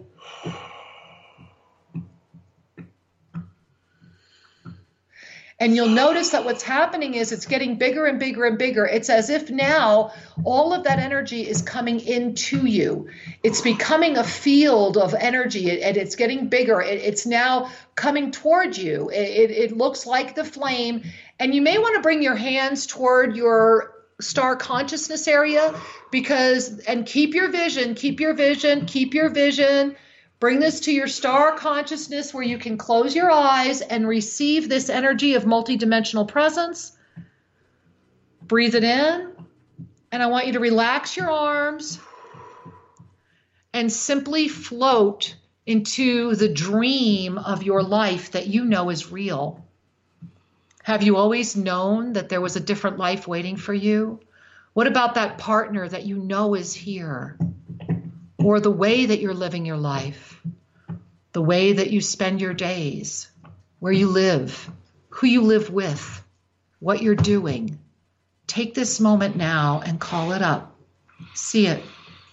And you'll notice that what's happening is it's getting bigger and bigger and bigger. It's as if now all of that energy is coming into you. It's becoming a field of energy, and it's getting bigger. It's now coming toward you. It, it looks like the flame. And you may want to bring your hands toward your star consciousness area, because, and keep your vision, keep your vision, keep your vision. Bring this to your star consciousness where you can close your eyes and receive this energy of multidimensional presence. Breathe it in. And I want you to relax your arms and simply float into the dream of your life that you know is real. Have you always known that there was a different life waiting for you? What about that partner that you know is here? Or the way that you're living your life, the way that you spend your days, where you live, who you live with, what you're doing. Take this moment now and call it up. See it.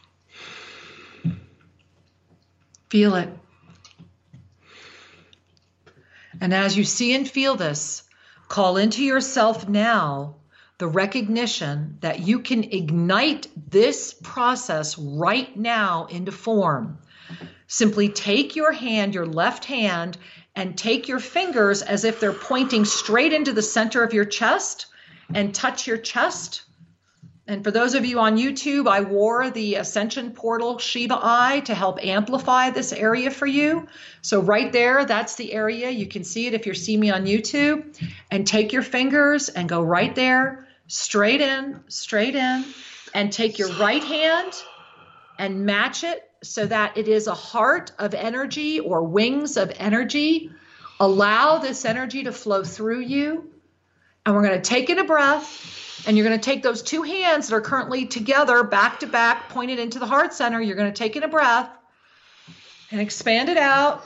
Feel it. And as you see and feel this, call into yourself now the recognition that you can ignite this process right now into form. Simply take your hand, your left hand, and take your fingers as if they're pointing straight into the center of your chest and touch your chest. And for those of you on YouTube, I wore the Ascension Portal Shiva Eye to help amplify this area for you. So right there, that's the area. You can see it if you're seeing me on YouTube. And take your fingers and go right there. Straight in, straight in, and take your right hand and match it so that it is a heart of energy or wings of energy. Allow this energy to flow through you. And we're going to take in a breath, and you're going to take those two hands that are currently together, back to back, pointed into the heart center. You're going to take in a breath and expand it out.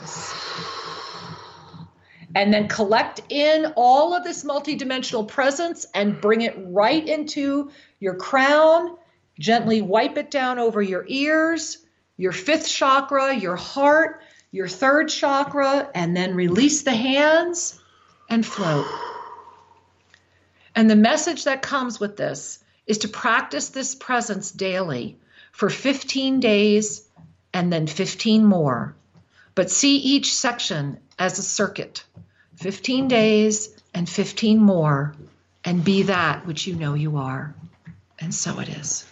And then collect in all of this multidimensional presence and bring it right into your crown. Gently wipe it down over your ears, your fifth chakra, your heart, your third chakra, and then release the hands and float. And the message that comes with this is to practice this presence daily for fifteen days and then fifteen more. but see each section as a circuit, fifteen days and fifteen more, and be that which you know you are. And so it is.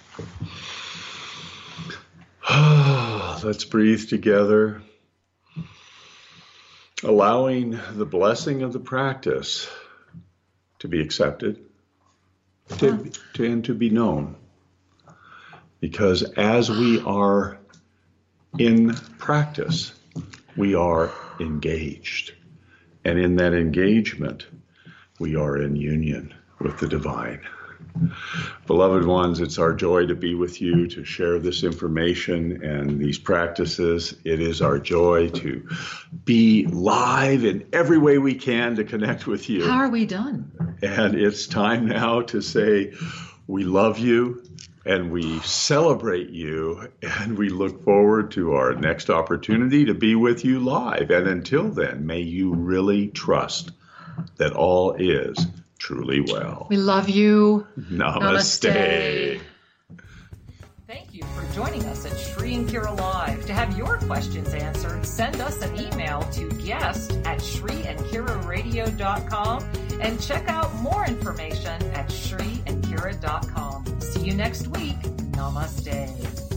Let's breathe together, allowing the blessing of the practice to be accepted to, to, and to be known. Because as we are in practice, we are engaged. And in that engagement, we are in union with the divine. Beloved ones, it's our joy to be with you, to share this information and these practices. It is our joy to be live in every way we can to connect with you. How are we done? And it's time now to say we love you and we celebrate you, and we look forward to our next opportunity to be with you live. And until then, may you really trust that all is truly well. We love you. Namaste. Namaste. Thank you for joining us at Shri and Kira Live. To have your questions answered, send us an email to guest at shri and kira radio dot com and check out more information at shri and kira dot com. See you next week. Namaste.